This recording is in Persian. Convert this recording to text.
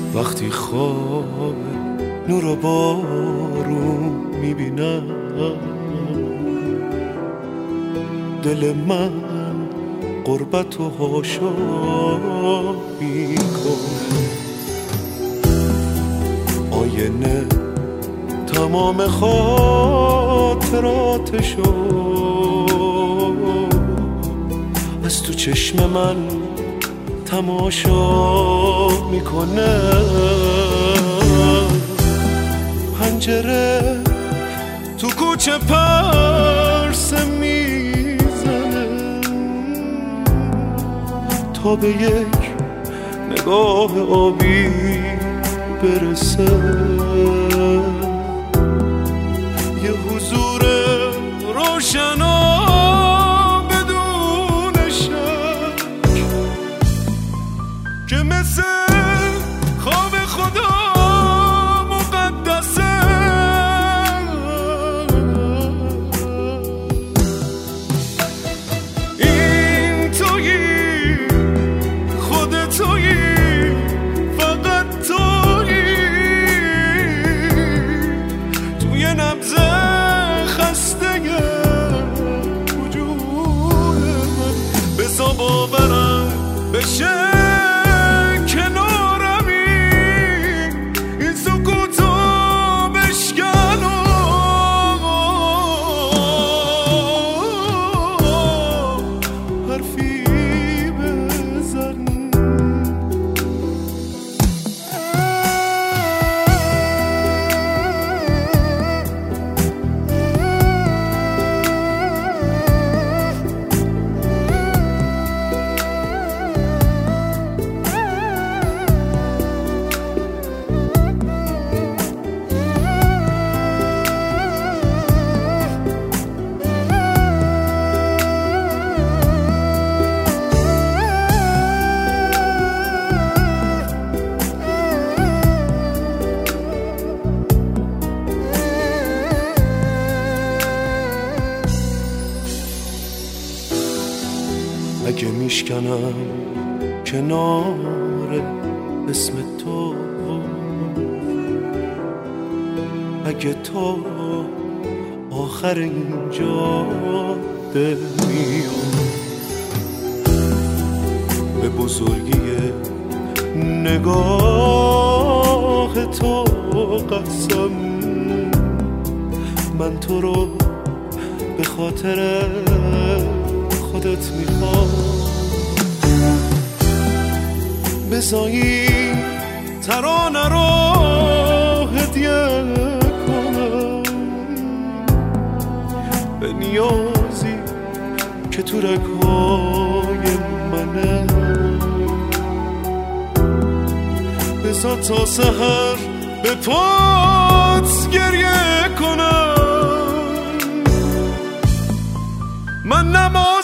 وقتی خواب نور و بارون میبینم دل من غربت و حاشا میکنه. آینه تمام خاطراتشو از تو چشم من تماشا میکنه. پنجره تو کوچه پرسه میزنه تا به یک نگاه آبی برسه. یه حضور روشنا بدون شک که مثل خواب خدا مقدسه. این تویی، خود تویی، فقط تویی توی نبض خسته وجود من. بذار باورم بشه اگه میشکنم کنار اسم تو، اگه تو آخر اینجا دل میام به بزرگی نگاه تو قسم، من تو رو به خاطر خودت میخوام. بذاری ترانه رو هدیه کنم به نیازی که تو رگهای منه. بذار تا سحر به پات گریه کنم. من نماز